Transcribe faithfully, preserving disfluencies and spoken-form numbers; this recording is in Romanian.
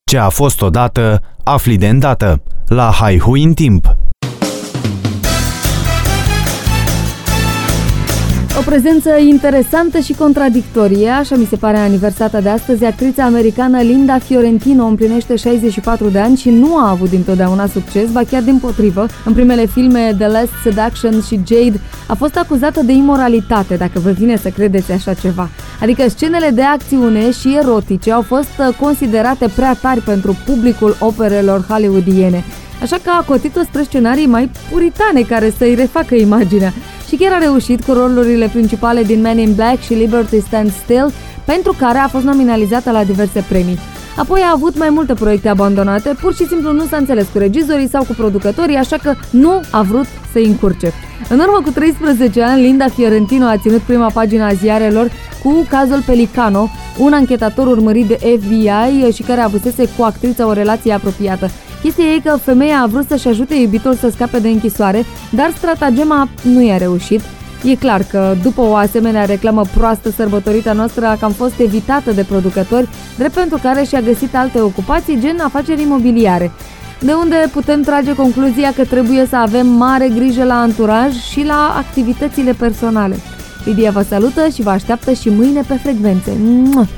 Ce a fost odată, afli de îndată. La Haihui în timp. O prezență interesantă și contradictorie, așa mi se pare aniversata de astăzi. Actrița americană Linda Fiorentino împlinește șaizeci și patru de ani și nu a avut dintotdeauna succes, ba chiar dimpotrivă. În primele filme The Last Seduction și Jade a fost acuzată de imoralitate, dacă vă vine să credeți așa ceva. Adică scenele de acțiune și erotice au fost considerate prea tari pentru publicul operelor hollywoodiene. Așa că a cotit-o spre scenarii mai puritane care să-i refacă imaginea. Și chiar a reușit cu rolurile principale din Men in Black și Liberty Stands Still, pentru care a fost nominalizată la diverse premii. Apoi a avut mai multe proiecte abandonate, pur și simplu nu s-a înțeles cu regizorii sau cu producătorii, așa că nu a vrut să-i încurce. În urmă cu treisprezece ani, Linda Fiorentino a ținut prima pagina a ziarelor cu cazul Pelicano, un anchetator urmărit de F B I și care avusese cu actrița o relație apropiată. Chestia e că femeia a vrut să-și ajute iubitul să scape de închisoare, dar stratagema nu i-a reușit. E clar că după o asemenea reclamă proastă, sărbătorita noastră a cam fost evitată de producători, drept pentru care și-a găsit alte ocupații, gen afaceri imobiliare. De unde putem trage concluzia că trebuie să avem mare grijă la anturaj și la activitățile personale. Lidia vă salută și vă așteaptă și mâine pe frecvențe. Mua!